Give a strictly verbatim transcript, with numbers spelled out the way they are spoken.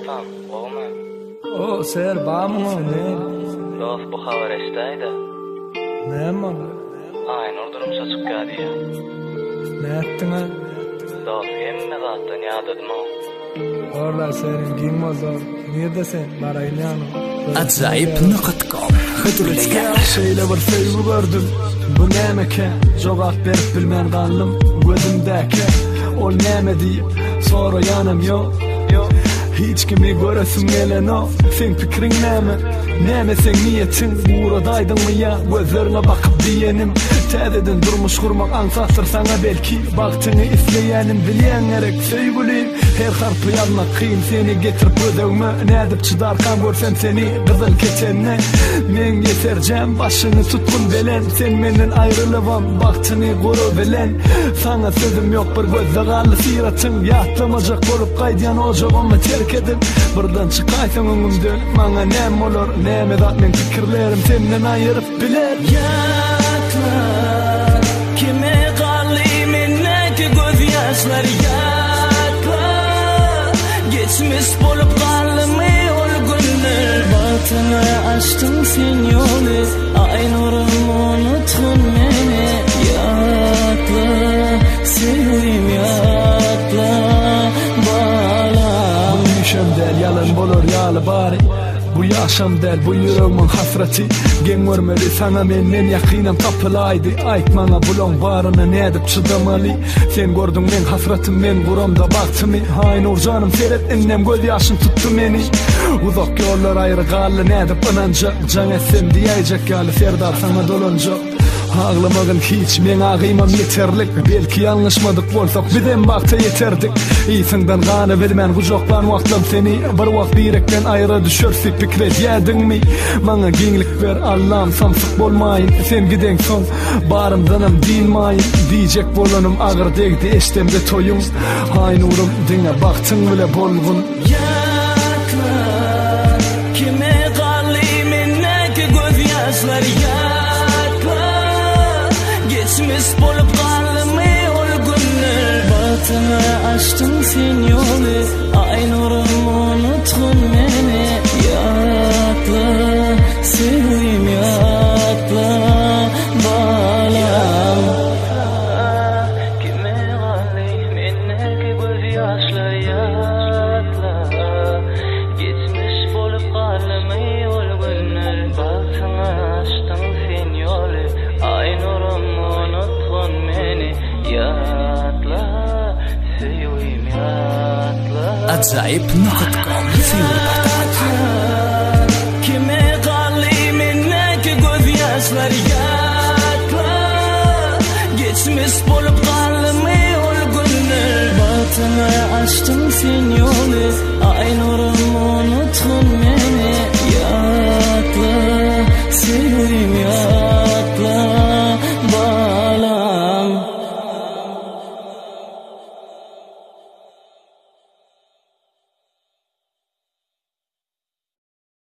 Apam, oğlum. O ser bağımı ne? Dost bu haber esteydi. Ne mi? Aynur durum saçık geldi ya. Ne ettin ha? Dost emme zaten ya dedim o. Orada senin giymaz o. Niye de sen baraylanı? Acayip nokta com. Hıdırlığa şeyle bir feyli gördüm. Bu ne mekan? Cevap verip bilmen kanlım. Gözümdeki ol neme deyip sonra yanım yok. Hiç kimi göresim gelen o. Sen fikrin neme? Neme sen niyetin? Buradaydın mı ya? Gözlerine bakıp diyenim. Tədədən durmuş kurmak ansastır sana belki. Baktını izleyenim bilen gerek sevgilim. Her harpı yanına kıyım seni getirip ödevme. Ne edip çıdarkan görsem seni kızıl keçenine. Men yetercem başını tutkun belen. Sen menden ayrılıvam baktını koru belen. Sana sözüm yok bir gözde kallı siratın. Yatlamacak olup kaydiyan ocağımı terk edip buradan çıkaysan önümden. Bana nem olur neme zatmen fikirlerim senden ayırıp biler. Yatla kime kalli minneki göz yaşlar yatla. Geçmiş bolup kalımı ol günler. Batını açtın sen yolu. Aynur'um unuttun beni. Yatla sevim yatla bala. Bu işem del yalan bolur yalı bari. Bu yaşam del bu yüreğimin hasreti. Gen görmeli sana menden yakinem tapılaydı. Ayt bana bulon barına ne edip çıdamalı. Sen gördün men hasretim men buramda baktımı. Aynur canım seyret ennem göz yaşın tuttu beni. Uzak yollar ayrı kallı ne edip ınanca. Can etsem diyecek gali serdar sana dolunca. Ağlamagın hiç men ağıymam yeterlik. Belki yanlışmadık bolsak bizden bakta yeterdik. İyisinden kanı bilmen kucaklan vaktam seni. Bir vakt direkten ayrı düşürsek fikret yedin mi? Bana genlik ver Allah'ım samsık bolmayın. Sen giden son barımdanım dinmayın. Diyecek bolanım ağır degdi eştemde toyum. Aynur'um dine baktın bile bolgun. Yatla kime kalli minneki göz yaşlar yatla. Geçmiş bolup kalımı ol günler. Batını açtın sen yolu. Aynur'um unuttun beni. Yatla sevim yatla balam. Kime kalli minneki göz yaşlar yatla. Geçmiş bolup kalımı ol günler. Batını açtın sen yolu. Aynur'um unuttun beni. Yatla sevim yatla. Acayip nokta com. Kime kalli minneki göz yaşlar yatla. Geçmiş bolup kalımı ol günler. Batını açtın sen yolu. Aynur'um